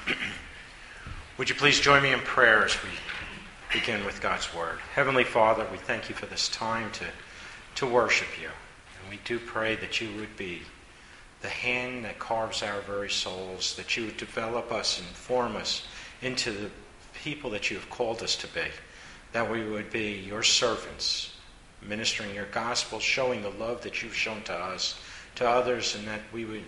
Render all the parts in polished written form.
Would you please join me in prayer as we begin with God's Word? Heavenly Father, we thank you for this time to worship you. And we do pray that you would be the hand that carves our very souls, that you would develop us and form us into the people that you have called us to be, that we would be your servants, ministering your gospel, showing the love that you've shown to us, to others, and that we would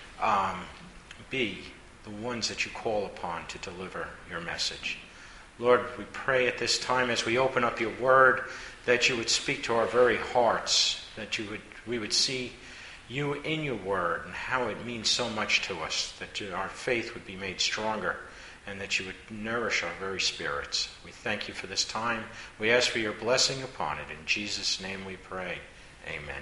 be the ones that you call upon to deliver your message. Lord, we pray at this time as we open up your word that you would speak to our very hearts, that we would see you in your word and how it means so much to us, that our faith would be made stronger and that you would nourish our very spirits. We thank you for this time. We ask for your blessing upon it. In Jesus' name we pray. Amen.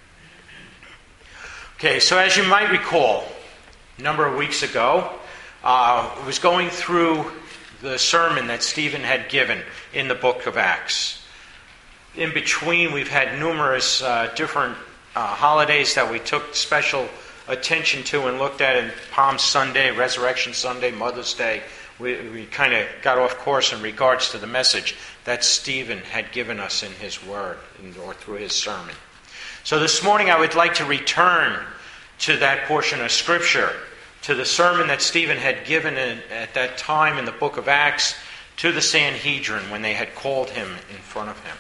Okay, so as you might recall, a number of weeks ago, I was going through the sermon that Stephen had given in the book of Acts. In between, we've had numerous different holidays that we took special attention to and looked at in Palm Sunday, Resurrection Sunday, Mother's Day. We kind of got off course in regards to the message that Stephen had given us in his word or through his sermon. So this morning I would like to return to that portion of Scripture, to the sermon that Stephen had given at that time in the book of Acts to the Sanhedrin when they had called him in front of him.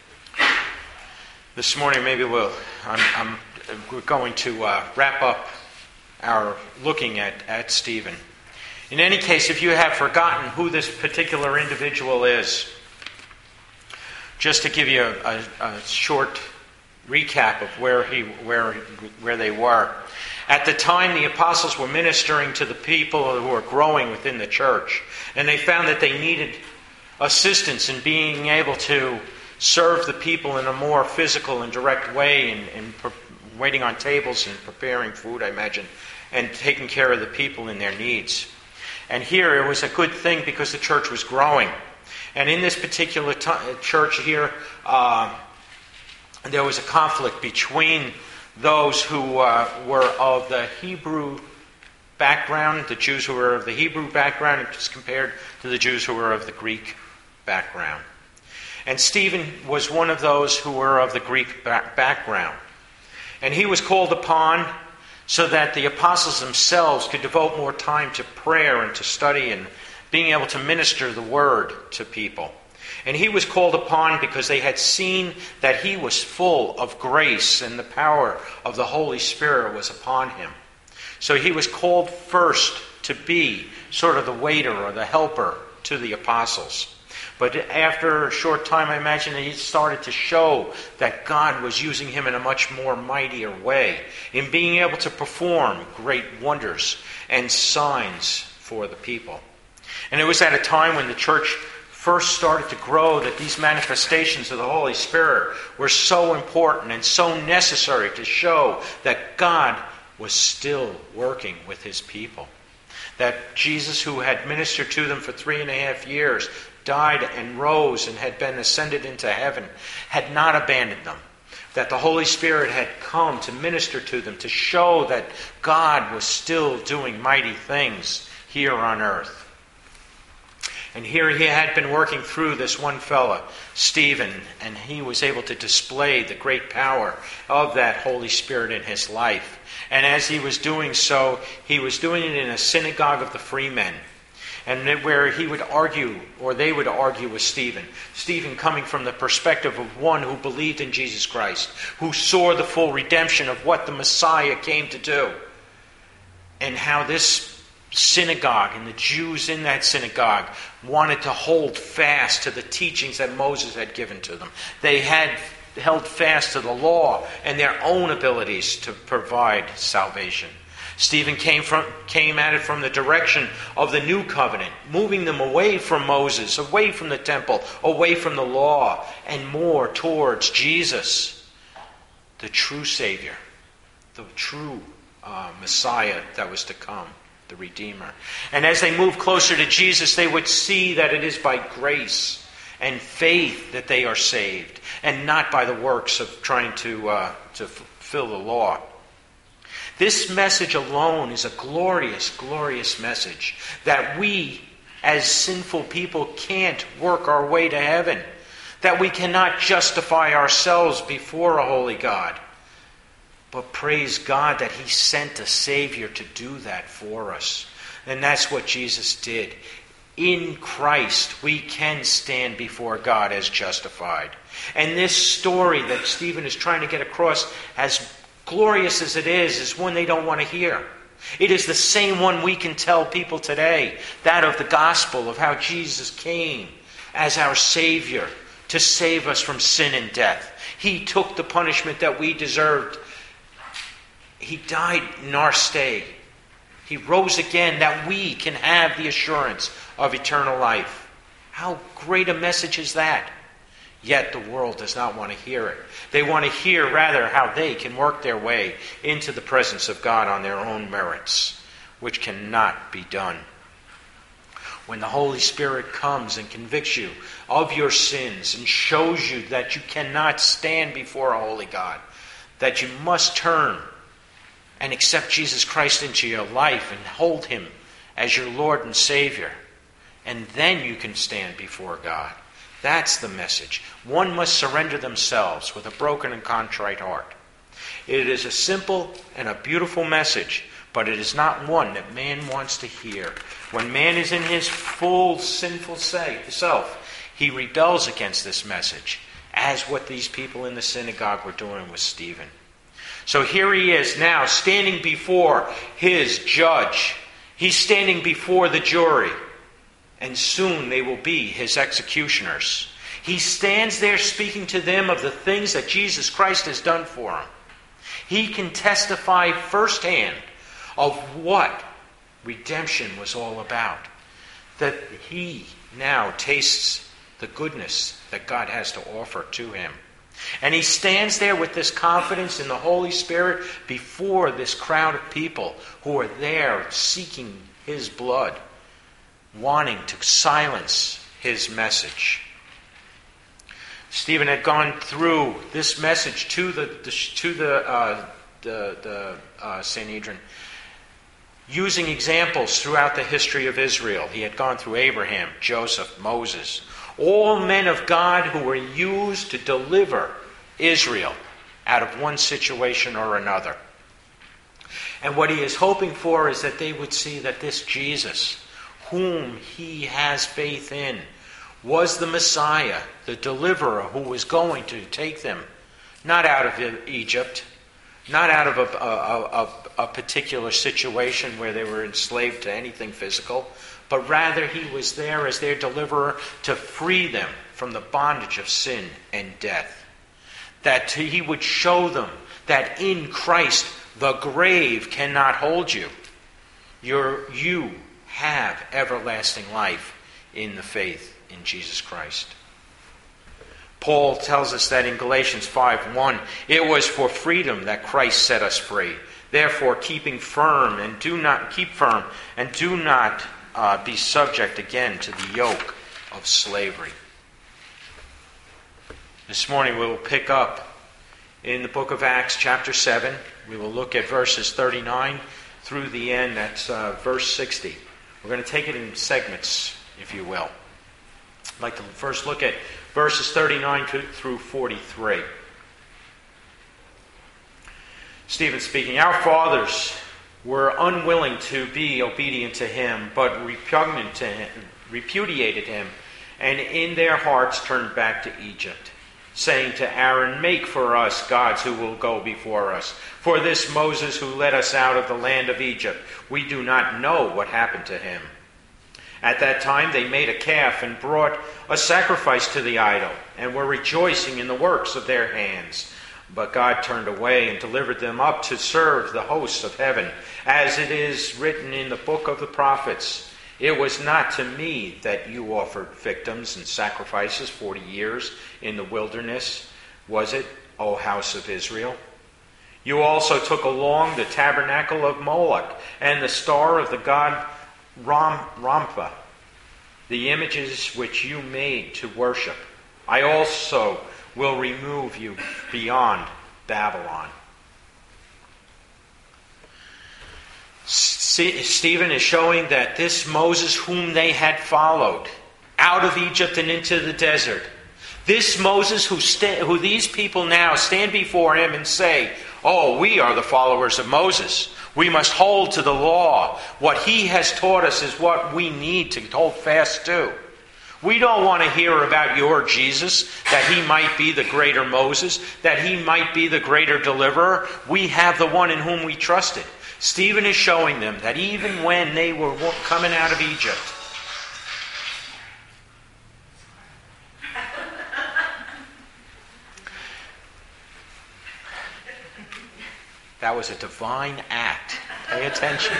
This morning maybe we're going to wrap up our looking at Stephen. In any case, if you have forgotten who this particular individual is, just to give you a short recap of where they were. At the time, the apostles were ministering to the people who were growing within the church, and they found that they needed assistance in being able to serve the people in a more physical and direct way, in waiting on tables and preparing food, I imagine, and taking care of the people in their needs. And here it was a good thing because the church was growing. And in this particular church here, there was a conflict between those who were of the Hebrew background, the Jews who were of the Hebrew background, as compared to the Jews who were of the Greek background. And Stephen was one of those who were of the Greek background. And he was called upon so that the apostles themselves could devote more time to prayer and to study and being able to minister the word to people. And he was called upon because they had seen that he was full of grace and the power of the Holy Spirit was upon him. So he was called first to be sort of the waiter or the helper to the apostles. But after a short time, I imagine he started to show that God was using him in a much more mightier way in being able to perform great wonders and signs for the people. And it was at a time when the church first started to grow that these manifestations of the Holy Spirit were so important and so necessary to show that God was still working with his people. That Jesus, who had ministered to them for 3.5 years, died and rose and had been ascended into heaven, had not abandoned them. That the Holy Spirit had come to minister to them, to show that God was still doing mighty things here on earth. And here he had been working through this one fella, Stephen, and he was able to display the great power of that Holy Spirit in his life. And as he was doing so, he was doing it in a synagogue of the freemen, and where he would argue, or they would argue with Stephen. Stephen coming from the perspective of one who believed in Jesus Christ, who saw the full redemption of what the Messiah came to do, and how this synagogue and the Jews in that synagogue wanted to hold fast to the teachings that Moses had given to them. They had held fast to the law and their own abilities to provide salvation. Stephen came at it from the direction of the new covenant, moving them away from Moses, away from the temple, away from the law, and more towards Jesus, the true Savior, the true Messiah that was to come, the Redeemer. And as they moved closer to Jesus, they would see that it is by grace and faith that they are saved, and not by the works of trying to fulfill the law. This message alone is a glorious, glorious message that we, as sinful people, can't work our way to heaven, that we cannot justify ourselves before a holy God. But praise God that He sent a Savior to do that for us. And that's what Jesus did. In Christ, we can stand before God as justified. And this story that Stephen is trying to get across, as glorious as it is one they don't want to hear. It is the same one we can tell people today, that of the gospel, of how Jesus came as our Savior to save us from sin and death. He took the punishment that we deserved. He died in our stead. He rose again that we can have the assurance of eternal life. How great a message is that? Yet the world does not want to hear it. They want to hear rather how they can work their way into the presence of God on their own merits, which cannot be done. When the Holy Spirit comes and convicts you of your sins and shows you that you cannot stand before a holy God, that you must turn and accept Jesus Christ into your life and hold Him as your Lord and Savior, and then you can stand before God. That's the message. One must surrender themselves with a broken and contrite heart. It is a simple and a beautiful message, but it is not one that man wants to hear. When man is in his full sinful self, he rebels against this message, as what these people in the synagogue were doing with Stephen. So here he is now standing before his judge. He's standing before the jury. And soon they will be his executioners. He stands there speaking to them of the things that Jesus Christ has done for him. He can testify firsthand of what redemption was all about. That he now tastes the goodness that God has to offer to him. And he stands there with this confidence in the Holy Spirit before this crowd of people who are there seeking his blood, wanting to silence his message. Stephen had gone through this message to the Sanhedrin, using examples throughout the history of Israel. He had gone through Abraham, Joseph, Moses, all men of God who were used to deliver Israel out of one situation or another. And what he is hoping for is that they would see that this Jesus, whom he has faith in, was the Messiah, the deliverer who was going to take them, not out of Egypt, not out of a particular situation where they were enslaved to anything physical, but rather he was there as their deliverer to free them from the bondage of sin and death. That he would show them that in Christ the grave cannot hold you. You have everlasting life in the faith in Jesus Christ. Paul tells us that in Galatians 5:1, it was for freedom that Christ set us free. Therefore, keep firm and do not be subject again to the yoke of slavery. This morning we will pick up in the book of Acts, chapter 7. We will look at verses 39 through the end. That's verse 60. We're going to take it in segments, if you will. I'd like to first look at verses 39 through 43. Stephen speaking, "Our fathers were unwilling to be obedient to him, but repudiated him, and in their hearts turned back to Egypt, saying to Aaron, 'Make for us gods who will go before us. For this Moses who led us out of the land of Egypt, we do not know what happened to him.' At that time they made a calf and brought a sacrifice to the idol, and were rejoicing in the works of their hands. But God turned away and delivered them up to serve the hosts of heaven. As it is written in the book of the prophets, 'It was not to me that you offered victims and sacrifices 40 years in the wilderness, was it, O house of Israel? You also took along the tabernacle of Moloch and the star of the god Rampha, the images which you made to worship. I also will remove you beyond Babylon.'" Stephen is showing that this Moses whom they had followed out of Egypt and into the desert, this Moses who these people now stand before him and say, oh, we are the followers of Moses. We must hold to the law. What he has taught us is what we need to hold fast to. We don't want to hear about your Jesus, that he might be the greater Moses, that he might be the greater deliverer. We have the one in whom we trusted. Stephen is showing them that even when they were coming out of Egypt, that was a divine act. Pay attention.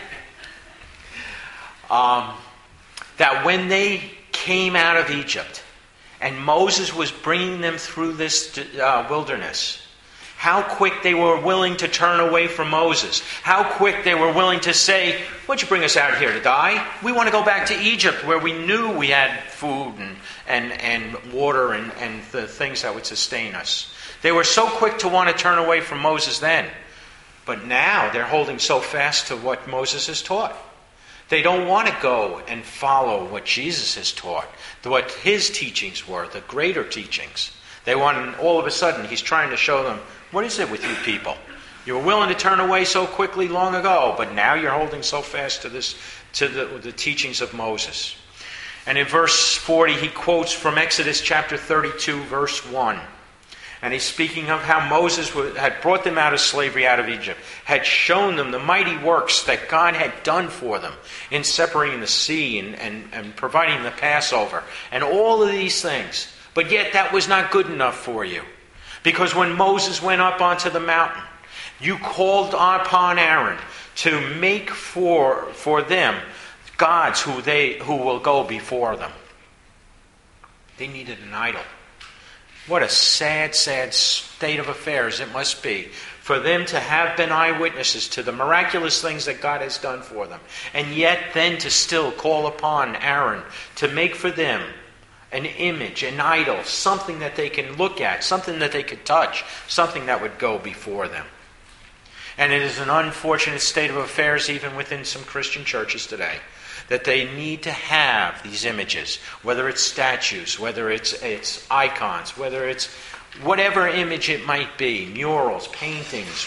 That when they came out of Egypt and Moses was bringing them through this wilderness, how quick they were willing to turn away from Moses. How quick they were willing to say, what'd you bring us out here to die? We want to go back to Egypt where we knew we had food and water and the things that would sustain us. They were so quick to want to turn away from Moses then. But now they're holding so fast to what Moses has taught. They don't want to go and follow what Jesus has taught, what his teachings were, the greater teachings. They want, and all of a sudden, he's trying to show them, what is it with you people? You were willing to turn away so quickly long ago, but now you're holding so fast to the teachings of Moses. And in verse 40, he quotes from Exodus chapter 32, verse 1. And he's speaking of how Moses had brought them out of slavery out of Egypt, had shown them the mighty works that God had done for them in separating the sea and providing the Passover and all of these things. But yet that was not good enough for you. Because when Moses went up onto the mountain, you called upon Aaron to make for them gods who will go before them. They needed an idol. What a sad, sad state of affairs it must be for them to have been eyewitnesses to the miraculous things that God has done for them, and yet then to still call upon Aaron to make for them an image, an idol, something that they can look at, something that they could touch, something that would go before them. And it is an unfortunate state of affairs even within some Christian churches today, that they need to have these images, whether it's statues, whether it's icons, whether it's whatever image it might be, murals, paintings,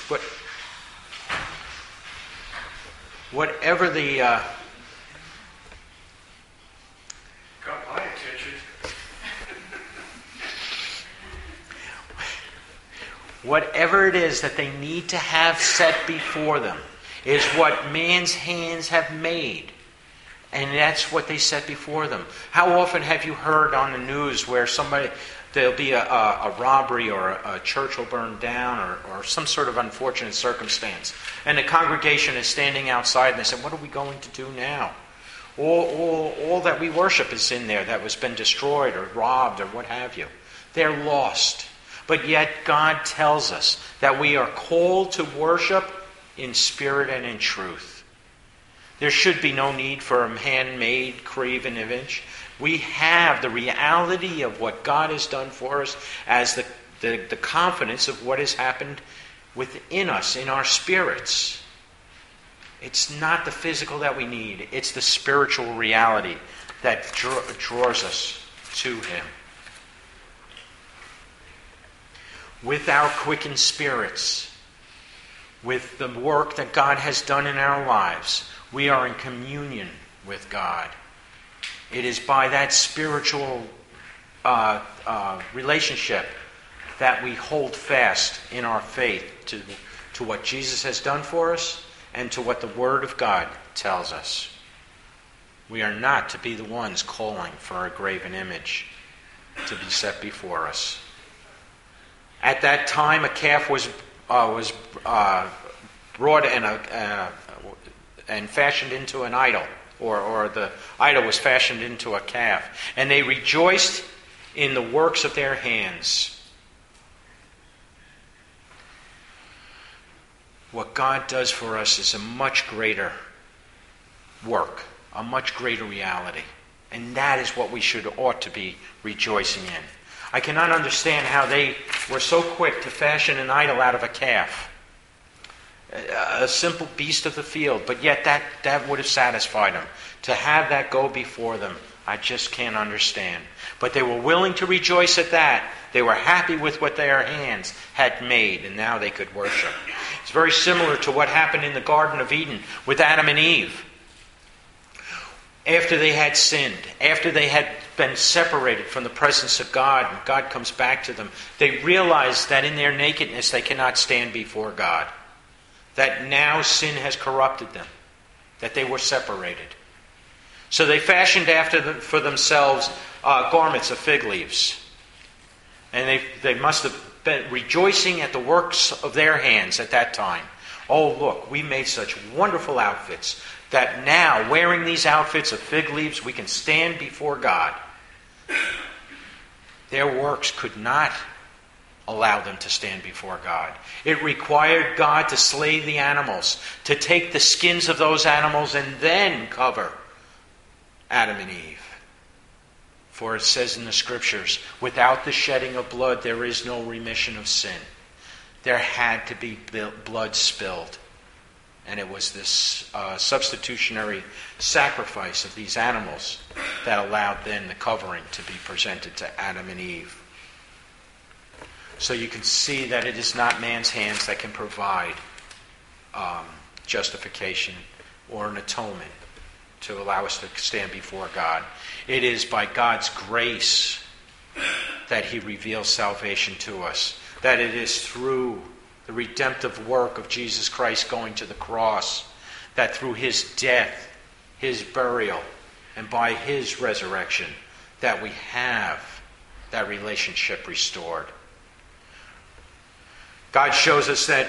whatever the... Got my attention. Whatever it is that they need to have set before them is what man's hands have made. And that's what they set before them. How often have you heard on the news where there'll be a robbery or a church will burn down or some sort of unfortunate circumstance, and the congregation is standing outside and they say, what are we going to do now? All that we worship is in there that was been destroyed or robbed or what have you. They're lost. But yet God tells us that we are called to worship in spirit and in truth. There should be no need for a handmade, graven image. We have the reality of what God has done for us as the confidence of what has happened within us, in our spirits. It's not the physical that we need. It's the spiritual reality that draws us to Him. With our quickened spirits, with the work that God has done in our lives, we are in communion with God. It is by that spiritual relationship that we hold fast in our faith to what Jesus has done for us and to what the Word of God tells us. We are not to be the ones calling for a graven image to be set before us. At that time, a calf was brought and fashioned into an idol, or the idol was fashioned into a calf, and they rejoiced in the works of their hands. What God does for us is a much greater work, a much greater reality, and that is what we ought to be rejoicing in. I cannot understand how they were so quick to fashion an idol out of a calf. a simple beast of the field, but yet that would have satisfied them. To have that go before them, I just can't understand. But they were willing to rejoice at that. They were happy with what their hands had made, and now they could worship. It's very similar to what happened in the Garden of Eden with Adam and Eve. After they had sinned, after they had been separated from the presence of God, and God comes back to them, they realized that in their nakedness they cannot stand before God. That now sin has corrupted them, that they were separated. So they fashioned for themselves garments of fig leaves. And they must have been rejoicing at the works of their hands at that time. Oh, look, we made such wonderful outfits that now, wearing these outfits of fig leaves, we can stand before God. Their works could not allow them to stand before God. It required God to slay the animals, to take the skins of those animals and then cover Adam and Eve. For it says in the Scriptures, without the shedding of blood, there is no remission of sin. There had to be blood spilled. And it was this substitutionary sacrifice of these animals that allowed then the covering to be presented to Adam and Eve. So you can see that it is not man's hands that can provide justification or an atonement to allow us to stand before God. It is by God's grace that He reveals salvation to us. That it is through the redemptive work of Jesus Christ going to the cross, that through His death, His burial, and by His resurrection, that we have that relationship restored. God shows us that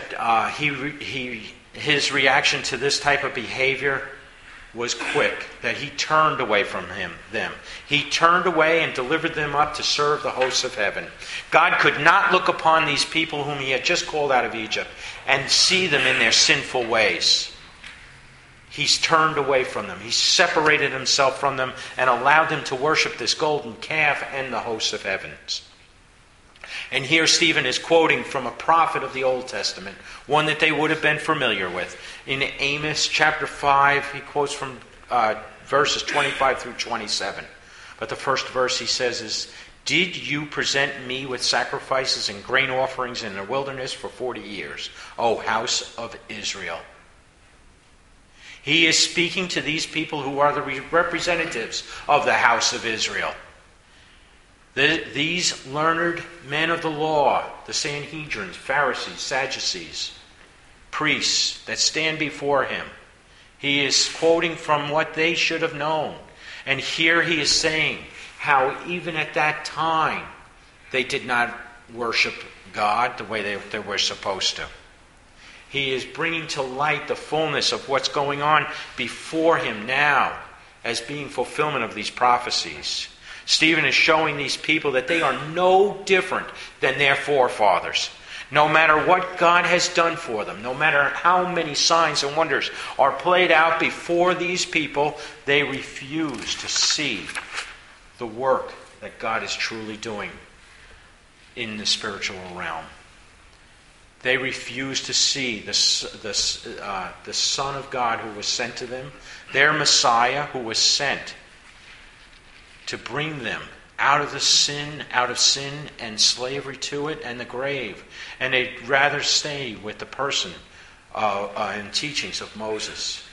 His reaction to this type of behavior was quick, that He turned away from them. He turned away and delivered them up to serve the hosts of heaven. God could not look upon these people whom He had just called out of Egypt and see them in their sinful ways. He's turned away from them. He separated Himself from them and allowed them to worship this golden calf and the hosts of heavens. And here Stephen is quoting from a prophet of the Old Testament, one that they would have been familiar with. In Amos chapter 5, he quotes from verses 25 through 27. But the first verse he says is, "Did you present me with sacrifices and grain offerings in the wilderness for 40 years, O house of Israel?" He is speaking to these people who are the representatives of the house of Israel. These learned men of the law, the Sanhedrins, Pharisees, Sadducees, priests that stand before him. He is quoting from what they should have known. And here he is saying how even at that time they did not worship God the way they were supposed to. He is bringing to light the fullness of what's going on before him now as being fulfillment of these prophecies. Stephen is showing these people that they are no different than their forefathers. No matter what God has done for them, no matter how many signs and wonders are played out before these people, they refuse to see the work that God is truly doing in the spiritual realm. They refuse to see the Son of God who was sent to them, their Messiah who was sent to bring them out of sin and slavery to it and the grave. And they'd rather stay with the person and teachings of Moses.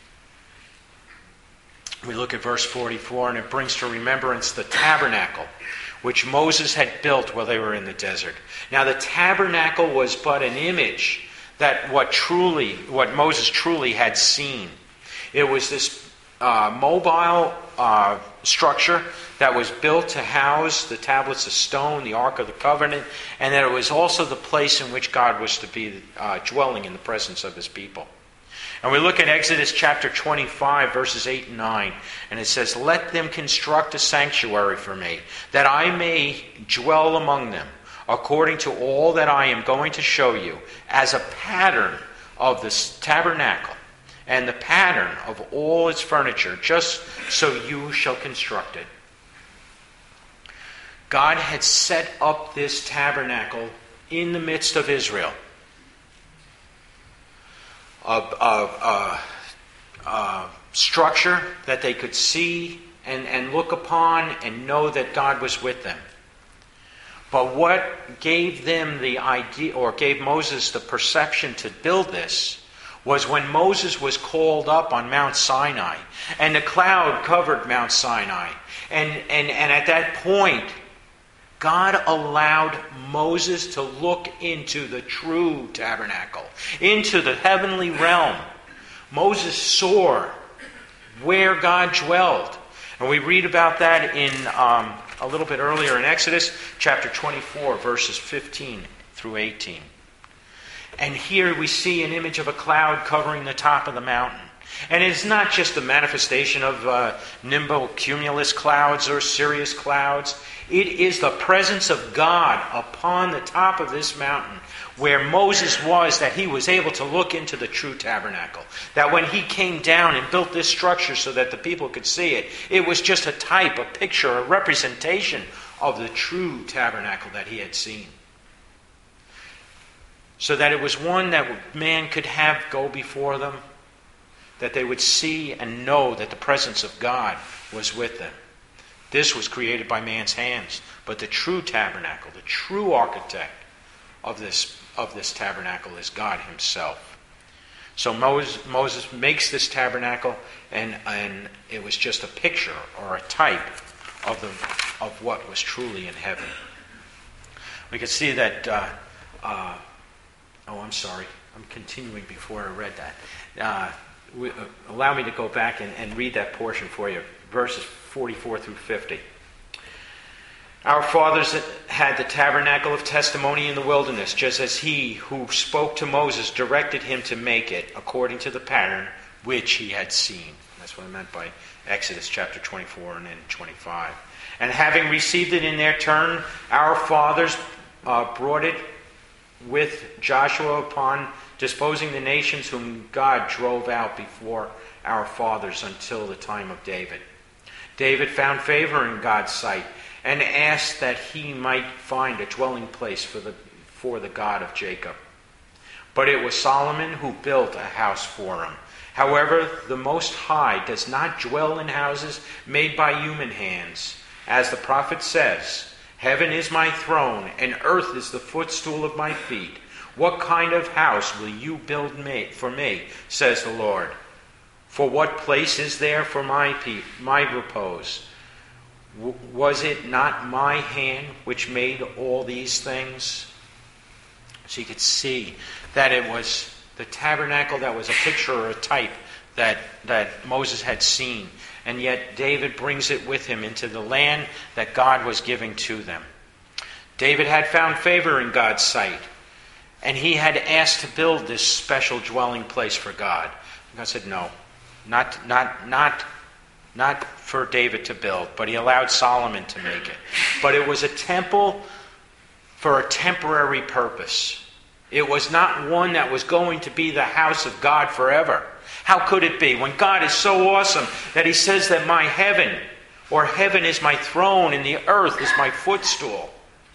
We look at verse 44, and it brings to remembrance the tabernacle which Moses had built while they were in the desert. Now the tabernacle was but an image that what Moses truly had seen. It was this mobile structure that was built to house the tablets of stone, the Ark of the Covenant, and that it was also the place in which God was to be dwelling in the presence of His people. And we look at Exodus chapter 25, verses 8 and 9, and it says, "Let them construct a sanctuary for me, that I may dwell among them, according to all that I am going to show you, as a pattern of this tabernacle, and the pattern of all its furniture, just so you shall construct it." God had set up this tabernacle in the midst of Israel. structure that they could see and look upon and know that God was with them. But what gave them the idea, or gave Moses the perception to build this, was when Moses was called up on Mount Sinai, and the cloud covered Mount Sinai. And at that point, God allowed Moses to look into the true tabernacle, into the heavenly realm. Moses saw where God dwelled. And we read about that in a little bit earlier in Exodus chapter 24, verses 15 through 18. And here we see an image of a cloud covering the top of the mountain. And it's not just a manifestation of nimbocumulus clouds or cirrus clouds. It is the presence of God upon the top of this mountain where Moses was, that he was able to look into the true tabernacle. That when he came down and built this structure so that the people could see it, it was just a type, a picture, a representation of the true tabernacle that he had seen. So that it was one that man could have go before them, that they would see and know that the presence of God was with them. This was created by man's hands, but the true tabernacle, the true architect of this tabernacle is God himself. So Moses makes this tabernacle, and it was just a picture or a type of what was truly in heaven. We can see that. I'm sorry. I'm continuing before I read that. Allow me to go back and read that portion for you, verses 44 through 50. Our fathers had the tabernacle of testimony in the wilderness, just as he who spoke to Moses directed him to make it according to the pattern which he had seen. That's what I meant by Exodus chapter 24 and then 25. And having received it in their turn, our fathers brought it with Joshua upon disposing the nations whom God drove out before our fathers until the time of David. David found favor in God's sight and asked that he might find a dwelling place for the God of Jacob. But it was Solomon who built a house for him. However, the Most High does not dwell in houses made by human hands. As the prophet says, "Heaven is my throne, and earth is the footstool of my feet. What kind of house will you build for me, says the Lord? For what place is there for my repose? Was it not my hand which made all these things?" So you could see that it was the tabernacle that was a picture or a type that Moses had seen. And yet David brings it with him into the land that God was giving to them. David had found favor in God's sight. And he had asked to build this special dwelling place for God. God said, no, not for David to build, but he allowed Solomon to make it. But it was a temple for a temporary purpose. It was not one that was going to be the house of God forever. How could it be? When God is so awesome that he says that my heaven, or heaven is my throne and the earth is my footstool.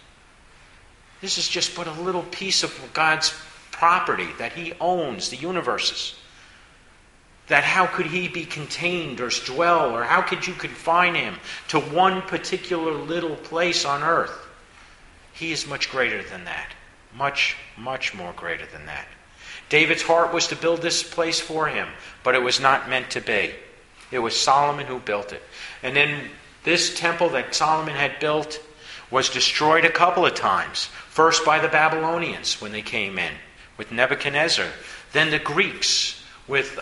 This is just but a little piece of God's property that he owns, the universes. That how could he be contained or dwell, or how could you confine him to one particular little place on earth? He is much greater than that. Much, much more greater than that. David's heart was to build this place for him, but it was not meant to be. It was Solomon who built it. And then this temple that Solomon had built was destroyed a couple of times. First by the Babylonians when they came in with Nebuchadnezzar. Then the Greeks with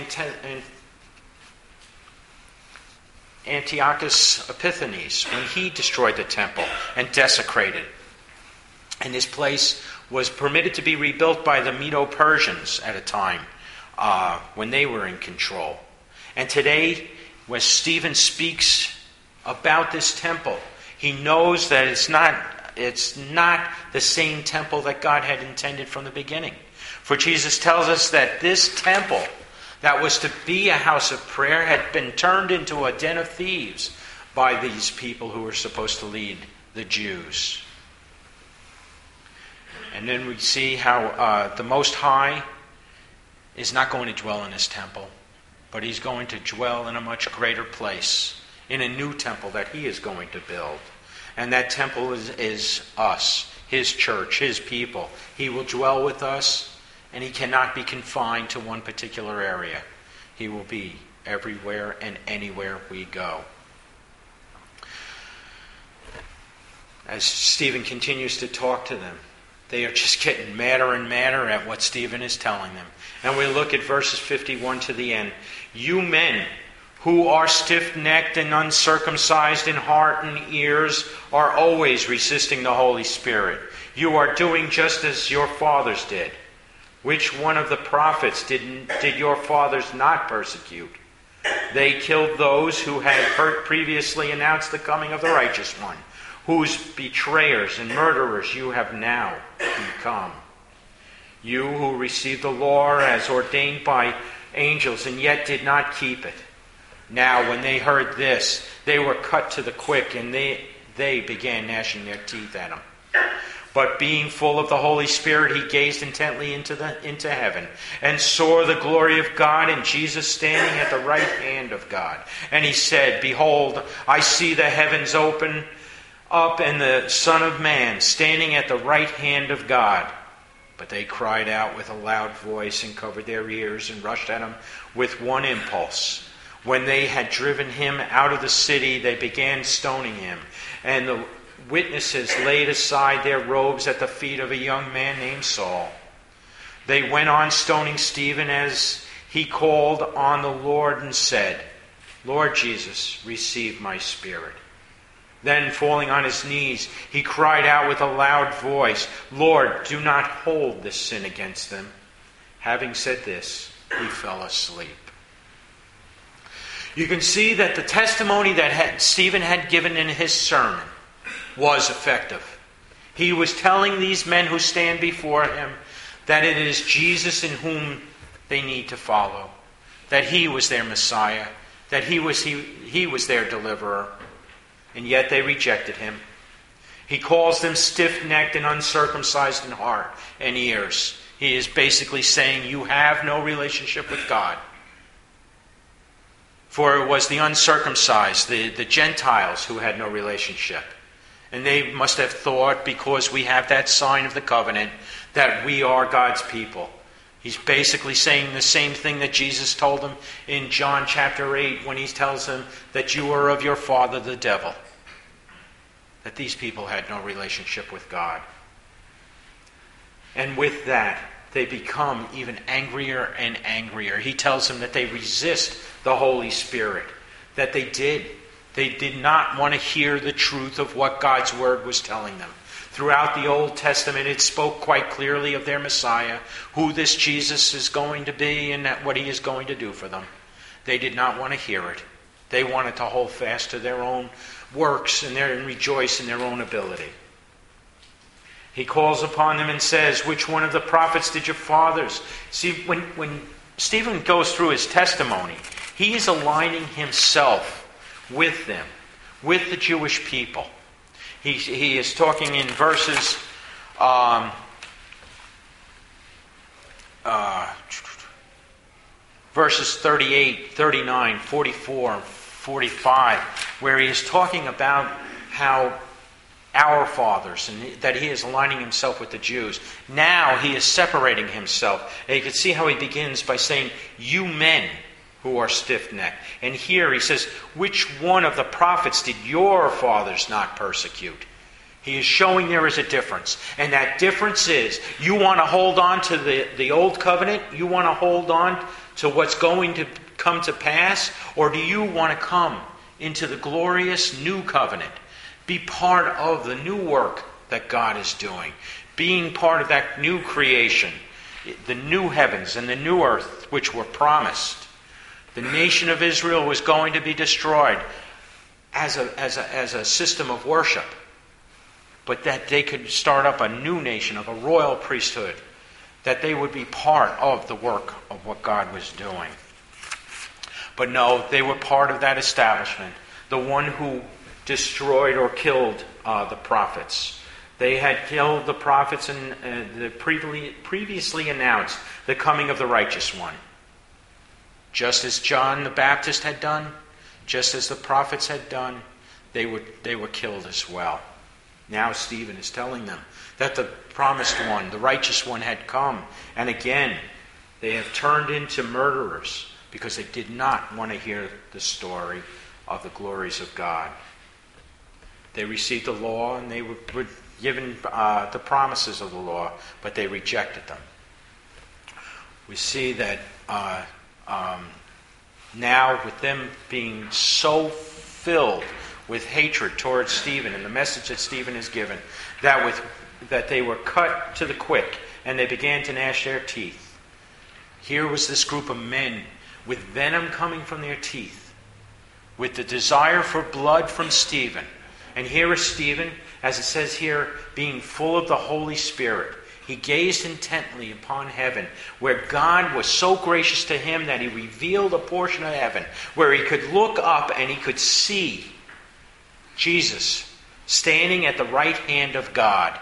Antiochus Epiphanes when he destroyed the temple and desecrated. And this place was permitted to be rebuilt by the Medo-Persians at a time when they were in control. And today, when Stephen speaks about this temple, he knows that it's not the same temple that God had intended from the beginning. For Jesus tells us that this temple that was to be a house of prayer had been turned into a den of thieves by these people who were supposed to lead the Jews. And then we see how the Most High is not going to dwell in his temple, but he's going to dwell in a much greater place, in a new temple that he is going to build. And that temple is us, his church, his people. He will dwell with us, and he cannot be confined to one particular area. He will be everywhere and anywhere we go. As Stephen continues to talk to them, they are just getting madder and madder at what Stephen is telling them. And we look at verses 51 to the end. You men who are stiff-necked and uncircumcised in heart and ears are always resisting the Holy Spirit. You are doing just as your fathers did. Which one of the prophets did your fathers not persecute? They killed those who had previously announced the coming of the righteous one, whose betrayers and murderers you have now become. You who received the law as ordained by angels and yet did not keep it. Now when they heard this, they were cut to the quick, and they began gnashing their teeth at him. But being full of the Holy Spirit, he gazed intently into heaven and saw the glory of God and Jesus standing at the right hand of God. And he said, Behold, I see the heavens open up and the Son of Man standing at the right hand of God. But they cried out with a loud voice and covered their ears and rushed at him with one impulse. When they had driven him out of the city, they began stoning him. And the witnesses laid aside their robes at the feet of a young man named Saul. They went on stoning Stephen as he called on the Lord and said, Lord Jesus, receive my spirit. Then, falling on his knees, he cried out with a loud voice, Lord, do not hold this sin against them. Having said this, he fell asleep. You can see that the testimony that Stephen had given in his sermon was effective. He was telling these men who stand before him that it is Jesus in whom they need to follow, that he was their Messiah, that he was their deliverer, and yet they rejected him. He calls them stiff-necked and uncircumcised in heart and ears. He is basically saying, you have no relationship with God. For it was the uncircumcised, the Gentiles, who had no relationship. And they must have thought, because we have that sign of the covenant, that we are God's people. He's basically saying the same thing that Jesus told them in John chapter 8 when he tells them that you are of your father the devil. That these people had no relationship with God. And with that, they become even angrier and angrier. He tells them that they resist the Holy Spirit. That they did. They did not want to hear the truth of what God's Word was telling them. Throughout the Old Testament, it spoke quite clearly of their Messiah, who this Jesus is going to be and what he is going to do for them. They did not want to hear it. They wanted to hold fast to their own works and rejoice in their own ability. He calls upon them and says, which one of the prophets did your fathers? See, when Stephen goes through his testimony, he is aligning himself with them, with the Jewish people. He is talking in verses 38, 39, 44, 45, where he is talking about how our fathers, and that he is aligning himself with the Jews. Now he is separating himself. And you can see how he begins by saying, you men who are stiff-necked. And here he says, which one of the prophets did your fathers not persecute? He is showing there is a difference. And that difference is, you want to hold on to the old covenant? You want to hold on to what's going to come to pass? Or do you want to come into the glorious new covenant? Be part of the new work that God is doing. Being part of that new creation. The new heavens and the new earth which were promised. The nation of Israel was going to be destroyed as a system of worship. But that they could start up a new nation of a royal priesthood. That they would be part of the work of what God was doing. But no, they were part of that establishment. The one who destroyed or killed the prophets. They had killed the prophets and the previously announced the coming of the righteous one. Just as John the Baptist had done, just as the prophets had done, they were killed as well. Now Stephen is telling them that the promised one, the righteous one, had come. And again, they have turned into murderers because they did not want to hear the story of the glories of God. They received the law and they were given the promises of the law, but they rejected them. We see that now with them being so filled with hatred towards Stephen and the message that Stephen has given, that they were cut to the quick and they began to gnash their teeth. Here was this group of men with venom coming from their teeth, with the desire for blood from Stephen. And here is Stephen, as it says here, being full of the Holy Spirit. He gazed intently upon heaven, where God was so gracious to him that he revealed a portion of heaven, where he could look up and he could see Jesus standing at the right hand of God.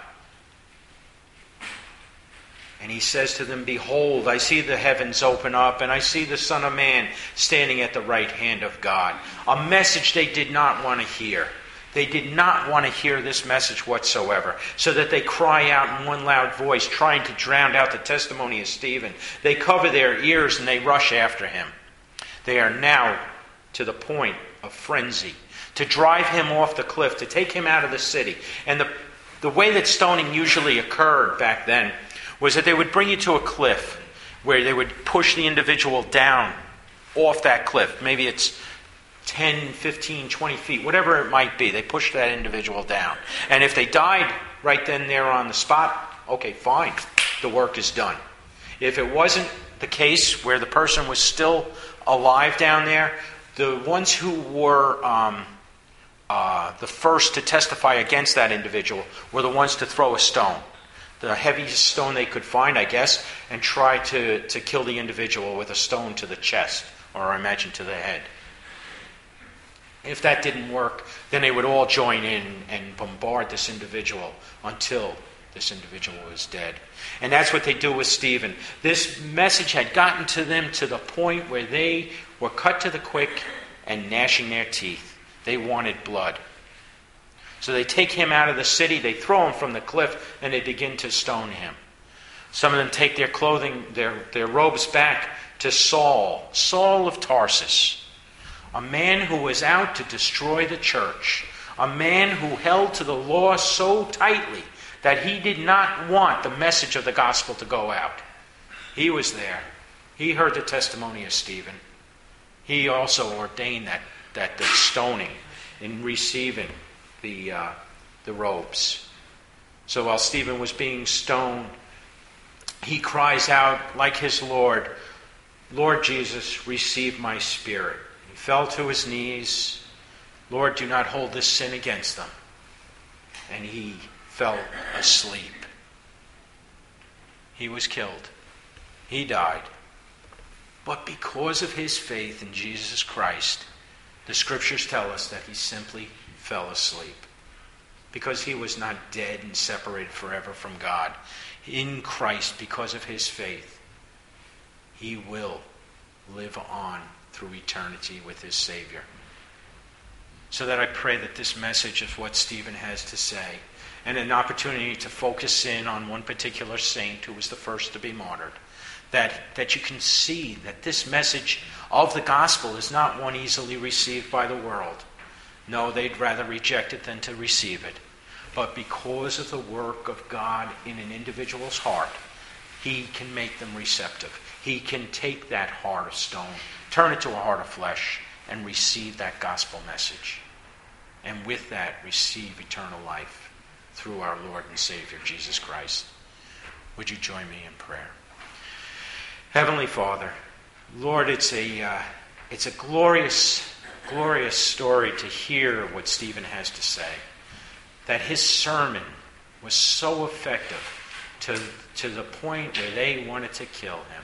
And he says to them, "Behold, I see the heavens open up, and I see the Son of Man standing at the right hand of God." A message they did not want to hear. They did not want to hear this message whatsoever, so that they cry out in one loud voice, trying to drown out the testimony of Stephen. They cover their ears and they rush after him. They are now to the point of frenzy, to drive him off the cliff, to take him out of the city. And the way that stoning usually occurred back then was that they would bring you to a cliff where they would push the individual down off that cliff. Maybe it's 10, 15, 20 feet, whatever it might be. They pushed that individual down. And if they died right then there on the spot, okay, fine. The work is done. If it wasn't the case where the person was still alive down there, the ones who were the first to testify against that individual were the ones to throw a stone. The heaviest stone they could find, I guess, and try to kill the individual with a stone to the chest, or I imagine to the head. If that didn't work, then they would all join in and bombard this individual until this individual was dead. And that's what they do with Stephen. This message had gotten to them to the point where they were cut to the quick and gnashing their teeth. They wanted blood. So they take him out of the city, they throw him from the cliff, and they begin to stone him. Some of them take their clothing, their robes back to Saul of Tarsus. A man who was out to destroy the church. A man who held to the law so tightly that he did not want the message of the gospel to go out. He was there. He heard the testimony of Stephen. He also ordained that the stoning in receiving the robes. So while Stephen was being stoned, he cries out like his Lord, "Lord Jesus, receive my spirit." Fell to his knees. "Lord, do not hold this sin against them." And he fell asleep. He was killed. He died. But because of his faith in Jesus Christ, the scriptures tell us that he simply fell asleep. Because he was not dead and separated forever from God. In Christ, because of his faith, he will live on through eternity with his Savior. So that I pray that this message of what Stephen has to say, and an opportunity to focus in on one particular saint who was the first to be martyred, that you can see that this message of the gospel is not one easily received by the world. No, they'd rather reject it than to receive it. But because of the work of God in an individual's heart, he can make them receptive. He can take that heart of stone, turn it to a heart of flesh, and receive that gospel message. And with that, receive eternal life through our Lord and Savior, Jesus Christ. Would you join me in prayer? Heavenly Father, Lord, it's a glorious, glorious story to hear what Stephen has to say. That his sermon was so effective to the point where they wanted to kill him.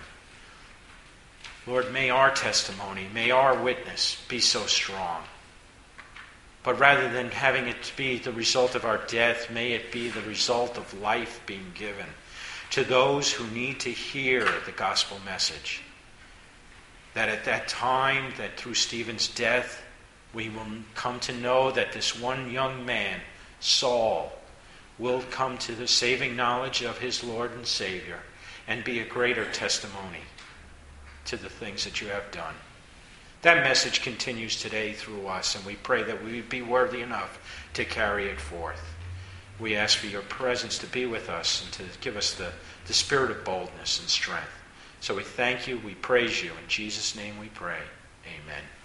Lord, may our testimony, may our witness be so strong. But rather than having it be the result of our death, may it be the result of life being given to those who need to hear the gospel message. That at that time, that through Stephen's death, we will come to know that this one young man, Saul, will come to the saving knowledge of his Lord and Savior and be a greater testimony to the things that you have done. That message continues today through us, and we pray that we be worthy enough to carry it forth. We ask for your presence to be with us and to give us the spirit of boldness and strength. So we thank you, we praise you. In Jesus' name we pray. Amen.